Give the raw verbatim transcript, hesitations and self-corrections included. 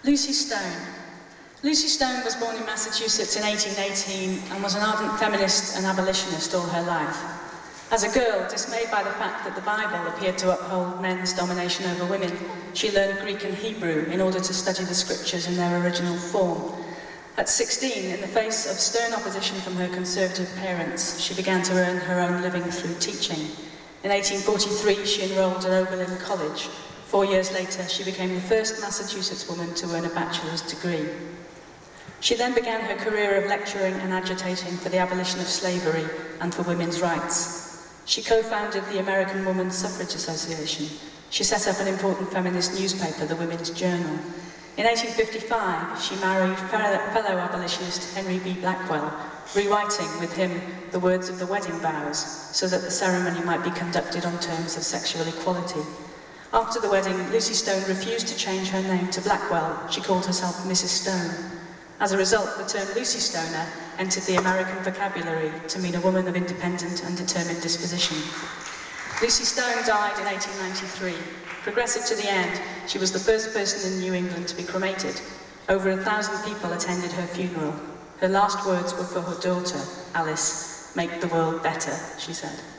Lucy Stone. Lucy Stone was born in Massachusetts in eighteen eighteen and was an ardent feminist and abolitionist all her life. As a girl, dismayed by the fact that the Bible appeared to uphold men's domination over women, she learned Greek and Hebrew in order to study the scriptures in their original form. At sixteen, in the face of stern opposition from her conservative parents, she began to earn her own living through teaching. In eighteen forty-three, she enrolled at Oberlin College. Four years later, she became the first Massachusetts woman to earn a bachelor's degree. She then began her career of lecturing and agitating for the abolition of slavery and for women's rights. She co-founded the American Women's Suffrage Association. She set up an important feminist newspaper, the Women's Journal. In eighteen fifty-five, she married fellow abolitionist Henry B. Blackwell, rewriting with him the words of the wedding vows so that the ceremony might be conducted on terms of sexual equality. After the wedding, Lucy Stone refused to change her name to Blackwell. She called herself Missus Stone. As a result, the term Lucy Stoner entered the American vocabulary to mean a woman of independent and determined disposition. Lucy Stone died in eighteen ninety-three. Progressive to the end, she was the first person in New England to be cremated. Over a thousand people attended her funeral. Her last words were for her daughter, Alice. "Make the world better," she said.